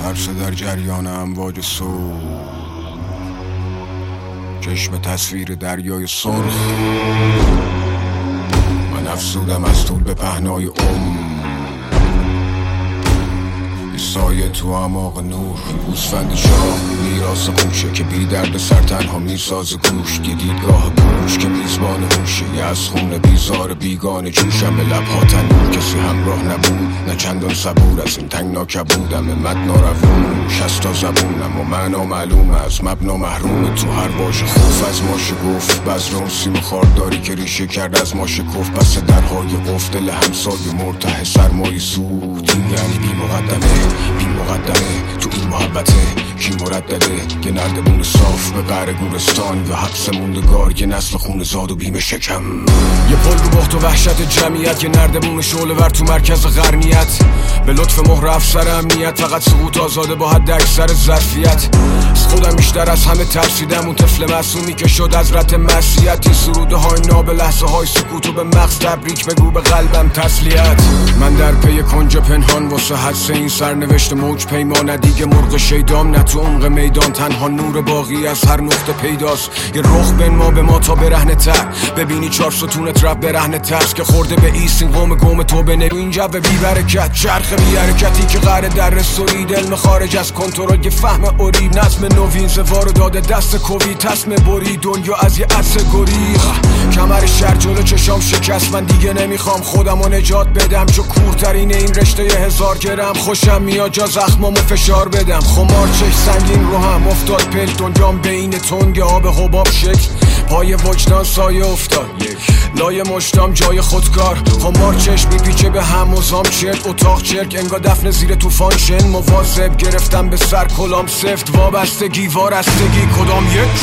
پرسه در جریان امواج صبح، چشم تصویر دریای سرخ. من افزودم از طول به پهنای سایه تو اعماق نور. گوسفند شاه میراث خوشه که بی درد سر تنها میساز گوش. دیدگاه گوش که میزبان هوشه، یه از خون بیزار بیگانه جوشم. به لبها تنور کسی همراه نبود، نه چندان صبور از این تنگنا کبودم. متنا روون شستا زبونم و معنا معلوم از مبنا محروم. تو هر واژه خوف از ما شگفت، بذر اون سیم خارداری که ریشه کرد از ما شکفت. پس درهای قفل دل همسایه مرتاح سرمایه سود. این یعنی بی مقدمه تو این محبته کی مردده. یه نردبون صاف به قعر گورستان و حبس موندگار، یه نسل خون زاد و بیم شکم. یه پل رو بخت و وحشت جمعیت، یه نردبون شعله ور تو مرکز قرنیت. به لطف مهر افسر امنیت، فقط سقوط آزاده با حد اکثر ظرفیت. از خودم بیشتر از همه ترسیدم، اون طفل معصومی که شد از رت معصیت. این سروده های ناب لحظه های سکوت و به مغز تبریک بگو، به قلبم تسلیت. من در پی کنج پنهان واسه حدس این سرنوشت موج پیمانه. دیگه مرغ شیدام نه تو عمق میدان، تنها نور باقی از هر نقطه پیداست. یه رخ بین ما به ما تا برهنه تر، ببینی 4 ستونت رفت برهنه ترس. که خورده به ایست این قوم گم تو بنه این جو بی برکت. چرخ بی حرکتی که قهر در رسولید، علم خارج از کنترل یه فهم اوریب. نظم نوین زوار داده دست کوی، تصمه بری دنیا از یه عطسه گریخ. کمر شهر جلو چشام شکست، من دیگه نمیخوام خودمو نجات بدم. چو کورترین این رشته 1000 گرم، خوشم میاد جا زخمامو فشار بدم. خمار چش سنگین رو هم افتاد پل، دنیام بین تنگ آب حباب شکل. پای وجدان سایه افتاد لای مشتام جای خودکار. خمار چش میپیچه به هم مزام چرک، اتاق چرک انگا دفن زیر طوفان شن. مواظب گرفتم به سر کلام سفت، وابستگی وارستگی کدام یک.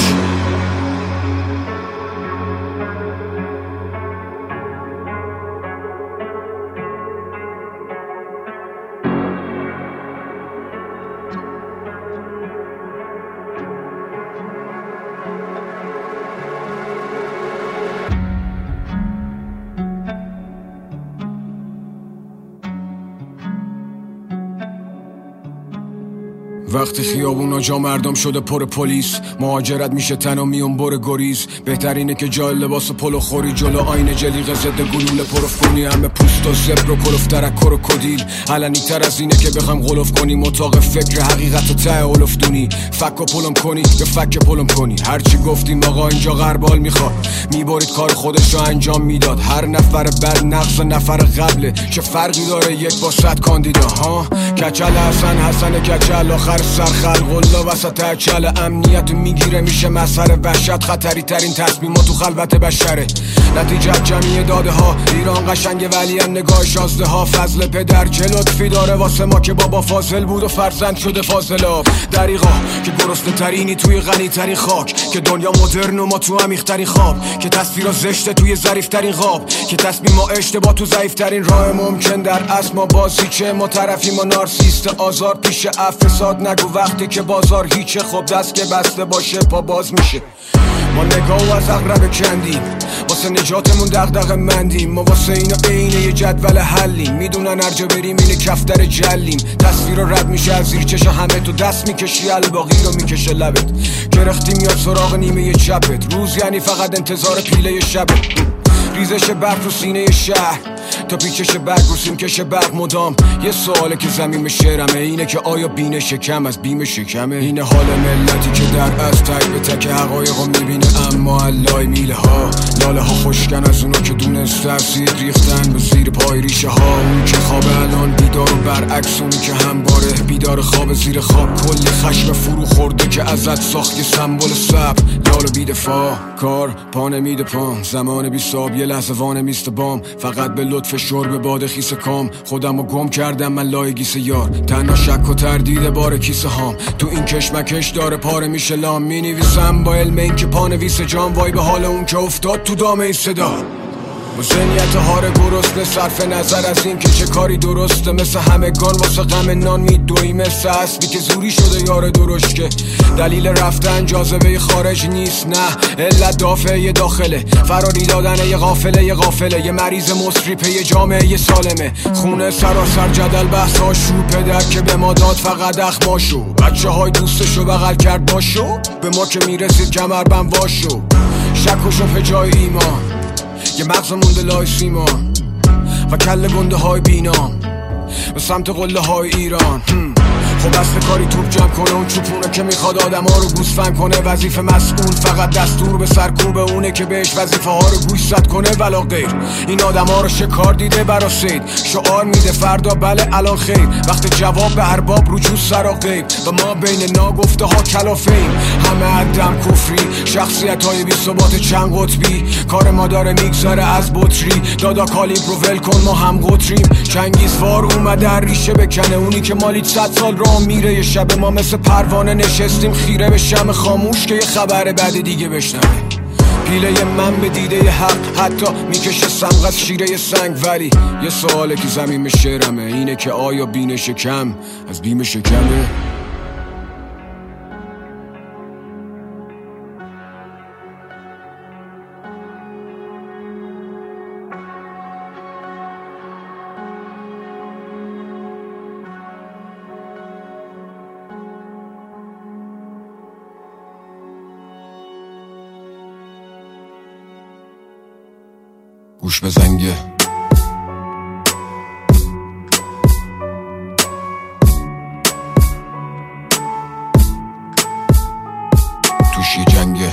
وقتی خیابونا جا مردم شده پر پلیس، مهاجرت میشه تن و میون بر گریز. بهترینه که جای لباس پلو خوری جلو آینه جلیقه ضد گلوله پروف کنی. همه پوست و زبر و کلوف ترکر و کدیل. علنی تر از اینه که بخوایم غلوف کنیم اتاق فکر حقیقت و ته اولفتونی. فک و پلم کنی یا فک پلم کنی، هرچی گفتیم آقا اینجا غربال میخواد. میبارید کار خودش رو انجام میداد. هر نفر بعد نقص نفر قبله، چه فرقی داره یک با 100 کاندیدا ها. کچل حسن کچل آخر سر خلق الله وسط اچل. امنیت میگیره میشه مسئله وحشت. خطری ترین تصمیمات تو خلوت بشره. نتیجه جمعی داده ها. ایران قشنگ ولی هم نگاه شازده ها. فضل پدر چه لطفی داره واسه ما که بابا فاضل بود و فرزند شده فاضلاب. دریغا که گرسنه ترینی توی غنی ترین خاک، که دنیا مدرن و ما تو عمیق ترین خواب. که تصویرا زشته توی ظریف ترین خواب، که تصمیم ما اشتباه تو ضعیف ترین راه ممکن. در اصل ما بازی چه ما طرفی ما نارسیست آزار پیش افساد. نگو وقتی که بازار هیچه، خب دست که بسته باشه پا باز میشه. ما نگاهو از اقرب کندیم، واسه نجاتمون دغدغه مندیم. ما واسه اینا عینه یه جدول حلیم، میدونن هر جا بریم اینه کفتر جلیم. تصویر رد میشه از زیر چشا همه، تو دست میکشی الباقی رو میکشه لبت. گرختی میاد سراغ نیمه چپت، روز یعنی فقط انتظار پیله شبت. ریزش برف رو سینه شهر تا پیچش برگ رو سیمکش برق مدام. یه سواله که زمین شعرمه، اینه که آیا بینه شکم از بیم شکمه؟ اینه حال ملتی که در از تک به تک حقایقو میبینه، اما علای میله ها لاله ها خوشکن از اونو که دونسته اسید ریختن به زیر پای ریشه ها. اون که خوابه الان بیدار و برعکس اونی که همباره بیدار خواب زیر خواب. کلی خشم فرو خورده که ازت ساخت یه سمبل صبر. لالو بیدفاع کار پا نمیده پام، زمان بی ساب یه لحظه وانه میست بام. فقط به لطف شرب باد خیس کام، خودمو گم کردم من لای گیس یار. تنها شک و تردید بار کیسه هام، تو این کشمکش داره پاره میشه لام. می نویسم با علم این که پانویس جام، وای به حال اون که افتاد تو دام این صدا. با ذهنیت هار گرسنه صرف نظر از این که چه کاری درسته، مثل همگان واسه غم نان میدوی، مثل اسبی که زوری شده یار درشکه. دلیل رفتن جاذبه خارج نیست، نه علت دافعه داخله. فراری دادن یه غافله، یه مریض مصری یه جامعه سالمه. خونه سراسر جدل بحث هاشو، پدر که به ما داد فقط اخماشو. بچه های دوستشو بغل کرد باشو، به ما که میرسید کمربند واشو. شک و شبه جای ایمان، یه مغز مونده لای سیمان و کل گنده های بینام به سمت قله های ایران. خب اصل کاری توپ جمع کنه، اون چوپونه که میخواد آدم ها رو گوسفند کنه. وظیفه مسئول فقط دستور به سرکوب اونه که بهش وظیفه ها رو گوشزد کنه ولا غیر. این آدم ها رو شکار دیده برا سید، شعار میده فردا بله الان خیر. وقت جواب به ارباب رجوع سرا غیب و ما بین ناگفته ها کلافیم. همه عدم کفری، شخصیت های بی ثبات چند قطبی. کار ما داره میگذره از بطری، دادا کالیبر رو ول کن ما هم قطریم. چنگیزوار اومده ریشه بکنه، اونی که مالی 100 سال راه میره. یه شب ما مثل پروانه نشستیم خیره به شمع خاموش که یه خبر بعد دیگه بشنوه. پیله من به دیده حق حتی میکشه سمغ از شیره سنگ. ولی یه سواله که زمین شعرمه، اینه که آیا بینش کم از بیم شکمه؟ گوش به زنگه توش یه جنگه،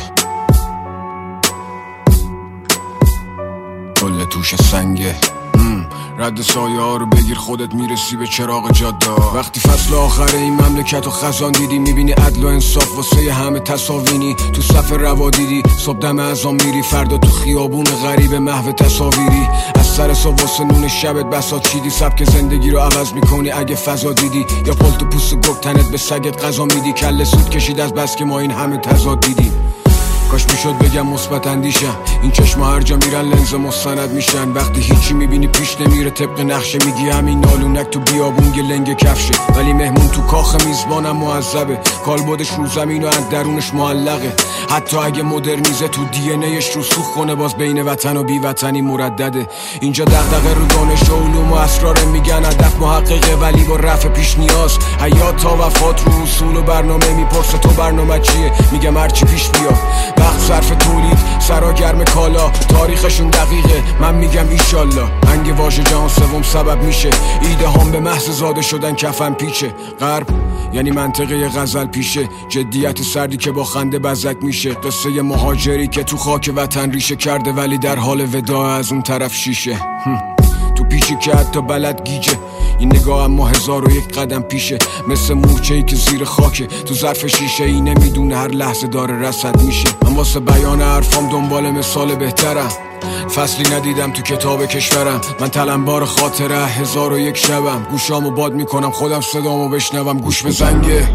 کل توش سنگه. رد سایه ها رو بگیر خودت میرسی به چراغ جاده. وقتی فصل آخر این مملکت رو خزان دیدی، میبینی عدل و انصاف واسه همه تساوینی. تو صف روا دیدی صبح دم ازام میری، فردا تو خیابون غریب محو تصاویری. از سر صبح واسه نون شبت بساط چیدی، سبک زندگی رو عوض میکنی اگه فضا دیدی. یا پلت و پوست گرگ تنت به سگت غذا میدی، کله سود کشید از بس که ما این همه تضاد دیدیم. کاش میشد بگم مثبت اندیشم، این چشما هر جا میرن لنز مستند میشن. وقتی هیچی میبینی پیش نمیره طبق نقشه، میگی همین نالونک تو بیابون لنگ کفشه. ولی مهمون تو کاخ میزبانم معذبه، کالبدش رو زمین و درونش معلقه. حتی اگه مدرنیزه تو دی ان ایش رو سوخ کنه، باز بین وطن و بی وطنی مردده. اینجا دغدغه رو دانش و علوم و اسرار، میگن هدف محققه ولی با رفع پیش نیاز. حیات تا وفات رو اصول و برنامه، میپرسه تو برنامه چیه، میگم هرچی پیش بیاد. وقت صرف تولید سراگرم کالا، تاریخشون دقیقه من میگم ایشالله. انگ واژه جهان سوم سبب میشه ایده هم به محض زاده شدن کفن پیچه. غرب یعنی منطقه غزل پیشه، جدیت سردی که با خنده بزک میشه. قصه مهاجری که تو خاک وطن ریشه کرده ولی در حال وداع از اون طرف شیشه. تو پیشی که حتی بلد گیجه، این نگاه اما 1001 قدم پیشه. مثل مورچه‌ای که زیر خاکه تو ظرف شیشه ای، نمیدونه هر لحظه داره رصد میشه. من واسه بیان حرفام دنبال مثال بهترم، فصلی ندیدم تو کتاب کشورم. من تلمبار خاطره 1001 شبم، گوشامو باد میکنم خودم صدامو بشنوم. گوش به زنگه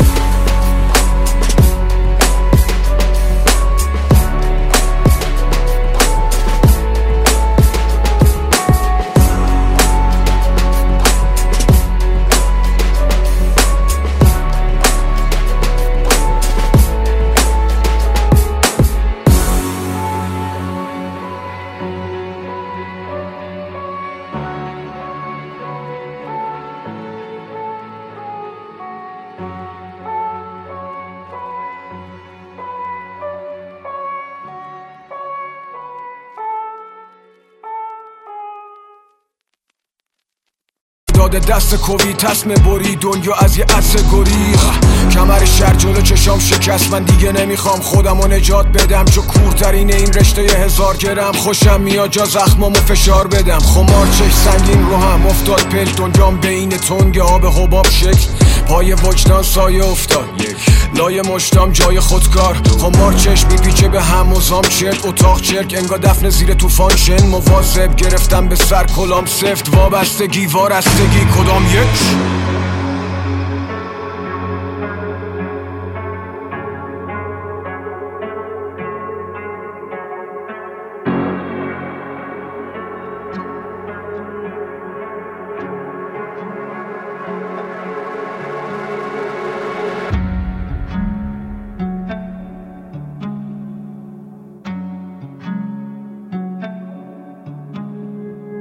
داده دست کوی تصمه بری دنیا از یه عطسه گریخ. کمر شهر جلو چشام شکست، من دیگه نمیخوام خودمو نجات بدم. چو کورترین این رشته 1000 گرم، خوشم میاد جا زخمامو فشار بدم. خمار چش سنگین رو هم افتاد پل، دنیام بین تنگ آب حباب شکل. پای وجدان سایه افتاد لای مشتام جای خودکار. خمار چش میپیچه به هم و زام چرت، اتاق چرک انگا دفن زیر طوفان شن. مواظب گرفتم به سر کلام سفت، وابستگی وارستگی کدام یک.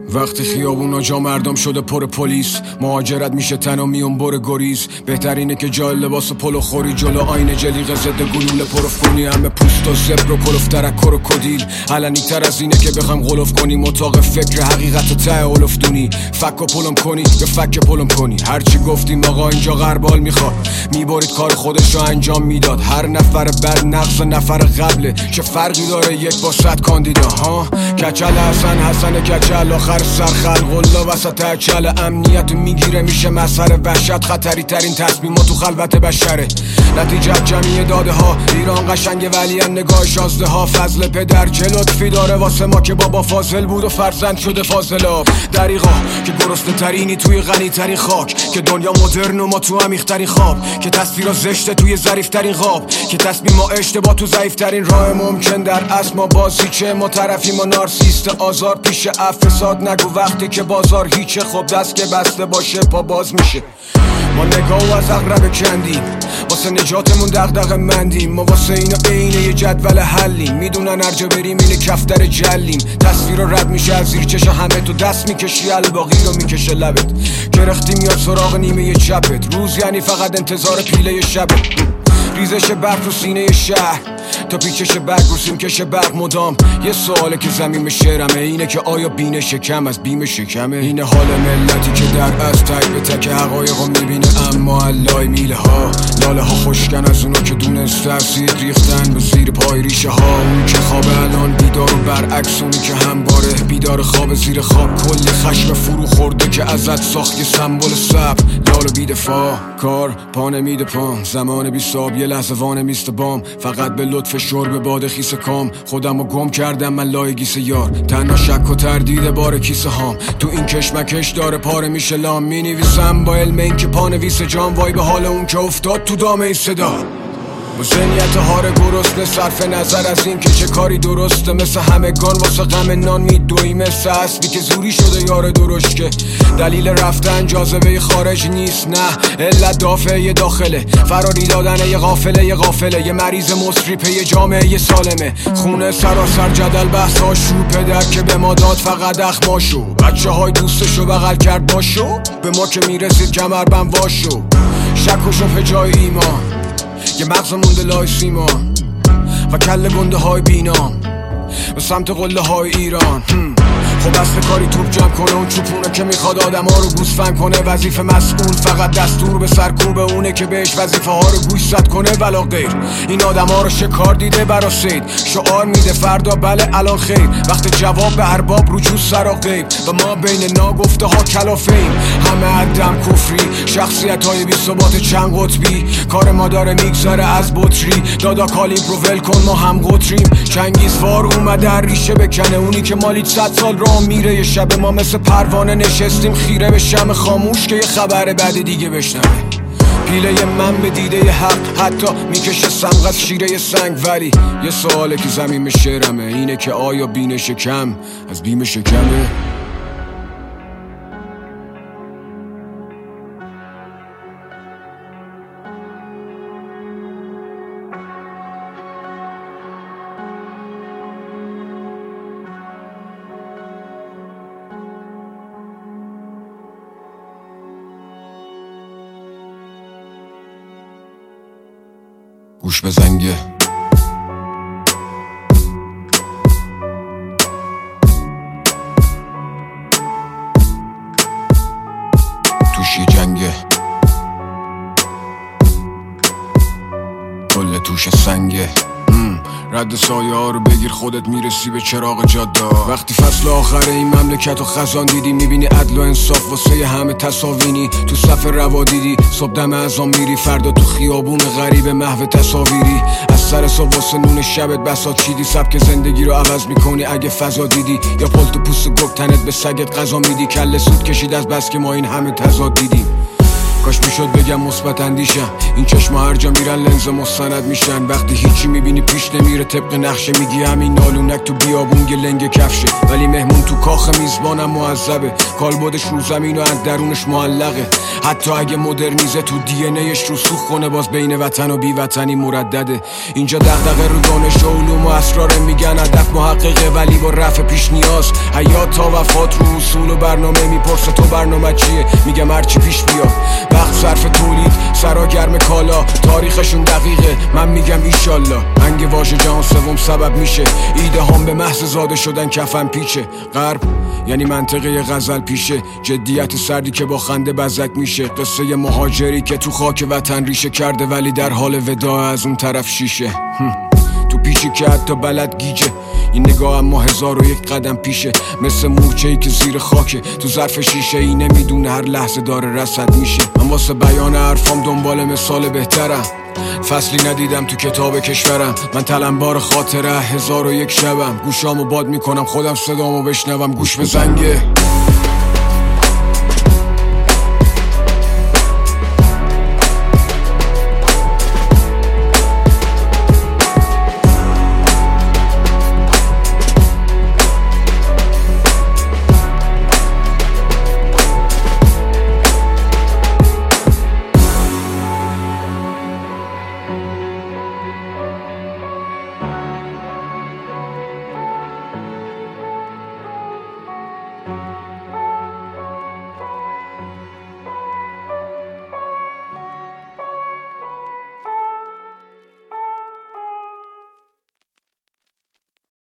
وقتی خیابونا جا مردم شده پر پلیس، مهاجرت میشه تن و میون بر گریز. بهترینه که جای لباس پلو خوری جلو آینه جلیقه ضد گلوله پروف کنی. همه پوست و زبر و کلوف ترکر و کدیل. علنی تر از اینه که بخوام غلوف کنی. اتاق فکر حقیقت ته اولفدونی. فک و پلم کنی یا فک پلم کنی. هرچی گفتیم آقا اینجا غربال میخواد. میبارید کار خودش رو انجام میداد. هر نفر بعد نقص نفر قبله. چه فرقی داره یک با 100 کاندیدا ها؟ کچل حسن کچل آخر سر خلق الله وسط اچل. امنیت میگیره میشه مسئله وحشت. خطری ترین تصمیم تو خلوت بشره. نتیجه جمعی داده ها. ایران قشنگ ولی نگاه شازده ها. فضل پدر چه لطفی داره واسه ما که بابا فاضل بود و فرزند شده فاضلاب. دریغا که گرسنه ترینی توی غنی ترین خاک. که دنیا مدرن و ما تو عمیق ترین خواب. که تصویرا زشته توی ظریف ترین خواب. که تصمیم ما اشتباه تو ضعیف ترین راه ممکن. در اصل ما بازیچه ما طرفی ما نارسیست. آزار پیش افساد نگو وقتی که بازار هیچه. خب دست که بسته باشه پا باز میشه. ما نگاه از اغرب کندیم واسه نجاتمون دغدغه مندیم. ما واسه اینا عین یه جدول حلیم. میدونن هر جا بریم اینه کفتر جلیم. تصویر رد میشه از زیر چشا همه تو دست میکشی الباقی رو میکشه لبت. گرختی میاد سراغ نیمه چپت. روز یعنی فقط انتظار پیله شبت. ریزش برق رو سینه شهر تا پیچش برق رو سیمکش برق مدام. یه سواله که زمین شعرمه اینه که آیا بینش کم از بیم شکمه؟ اینه حال ملتی که در از تک به تک حقایقو میبینه اما علای میله ها. لاله ها خوشکن از اونو که دونسته اسید ریختن به زیر پای ریشه ها. اون که خوابه الان بیدار و برعکس اونی که همباره بیدار خواب زیر خواب. کلی خشم فرو خورده که ازت ساخت یه سمبل صبر. لالو بیدفاع کار پا نمیده پام. زمان بیستاب یه لحظه وانه میست بام. فقط به لطف شرب باد خیس کام. خودمو گم کردم من لای گیس یار. تنها شک و تردید بار کیسه هام. تو این کشمکش داره پاره میشه لام. می نویسم با علم این که پانویس جام. وای به حال اون که افتاد تو دام این صدا. با ذهنیت هار گرسنه صرف نظر از این که چه کاری درسته. مثل همگان واسه غم نان میدوی. مثل اسبی که زوری شده یار درشکه. دلیل رفتن جاذبه خارج نیست نه علت دافعه داخله. فراری دادن یه غافله یه مریض مصری پی جامعه سالمه. خونه سراسر جدل بحث آشوب. پدر که به ما داد فقط اخماشو. بچه های دوستشو بغل کرد باشو. به ما که میرسید کمربند واشو. شک و شبه جای ایمان. یه مغز مونده لای سیما و کل گنده های بینام به سمت قله های ایران. خب اصل کاری توپ جمع کنه. اون چوپونه که میخواد آدم ها رو گوسفند کنه. وظیفه مسئول فقط دستور به سرکوب اونه که بهش وظیفه ها رو گوشزد کنه ولا غیر. این آدم ها رو شکار دیده برا سید. شعار میده فردا بله الان خیر. وقت جواب به ارباب رجوع سرا غیب. و ما بین ناگفته ها کلافیم. همه عدم کفری شخصیت های بی ثبات چند قطبی. کار ما داره میگذره از بطری. دادا کالیبر رو ول کن ما هم قطریم. چنگیزوار اومده ریشه بکنه. اونی که مالی 100 سال راه میره. یه شب ما مثل پروانه نشستیم خیره به شمع خاموش که یه خبر بعد دیگه بشنوه. پیله من به دیده حق حتی میکشه سمغ از شیره سنگ. ولی یه سواله که زمین شعرمه اینه که آیا بینش کم از بیم شکمه؟ گوش به زنگه توش یه جنگه. کل توش سنگه. رد سایه ها رو بگیر خودت میرسی به چراغ جاده. وقتی فصل آخر این مملکت و خزان دیدی میبینی عدل و انصاف واسه همه تصاوینی. تو صف روا دیدی صبح دم ازام میری. فردا تو خیابون غریب محو تصاویری. از سر صبح واسه نون شبت بساط چیدی. سبک زندگی رو عوض میکنی اگه فضا دیدی. یا پلت و پوست گرگ تنت به سگت غذا میدی. کله سود کشید از بس که ما این همه تضاد دیدیم. کاش میشد بگم مثبت اندیشم. این چشما هر جا میرن لنز مستند میشن. وقتی هیچی میبینی پیش نمیره طبق نقشه، میگی همین نالونک تو بیابون لنگ کفشه. ولی مهمون تو کاخ میزبانم معذبه، کالبدش رو زمین و از درونش معلقه. حتی اگه مدرنیزه تو دی ان ایش رو سوخ کنه، باز بین وطن و بی وطنی مردده. اینجا دغدغه رو دانش و علوم و اسرار، میگن هدف محققه ولی با رفع پیش نیاز. حیات تا وفات رو اصول و برنامه، میپرسه تو برنامه چیه، میگم هرچی پیش بیاد. وقت صرف تولید، سرا گرم کالا، تاریخشون دقیقه، من میگم ایشالله. انگ واژه جهان سوم سبب میشه ایده هم به محض زاده شدن کفن پیچه. غرب یعنی منطقه غزل پیشه، جدیت سردی که با خنده بزک میشه. قصه مهاجری که تو خاک وطن ریشه کرده ولی در حال وداع از اون طرف شیشه. تو پیچی که حتی بلد گیجه، این نگاه اما 1001 قدم پیشه. مثل مورچه‌ای که زیر خاکه تو ظرف شیشه ای، نمیدونه هر لحظه داره رصد میشه. من واسه بیان حرفام دنبال مثال بهترم، فصلی ندیدم تو کتاب کشورم. من تلمبار خاطره 1001 شبم، گوشامو باد میکنم خودم صدامو بشنوم. گوش به زنگه